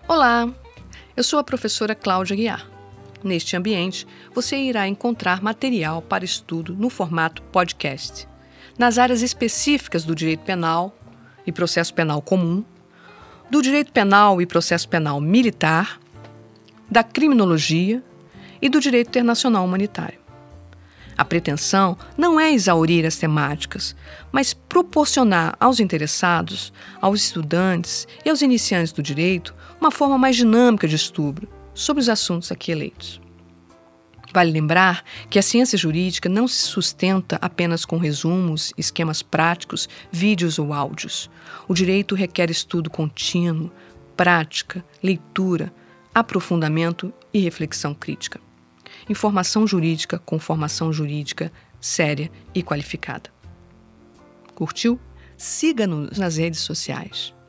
Olá, eu sou a professora Cláudia Guiar. Neste ambiente, você irá encontrar material para estudo no formato podcast, nas áreas específicas do direito penal e processo penal comum, do direito penal e processo penal militar, da criminologia e do direito internacional humanitário. A pretensão não é exaurir as temáticas, mas proporcionar aos interessados, aos estudantes e aos iniciantes do direito uma forma mais dinâmica de estudo sobre os assuntos aqui eleitos. Vale lembrar que a ciência jurídica não se sustenta apenas com resumos, esquemas práticos, vídeos ou áudios. O direito requer estudo contínuo, prática, leitura, aprofundamento e reflexão crítica. Informação jurídica com formação jurídica séria e qualificada. Curtiu? Siga-nos nas redes sociais.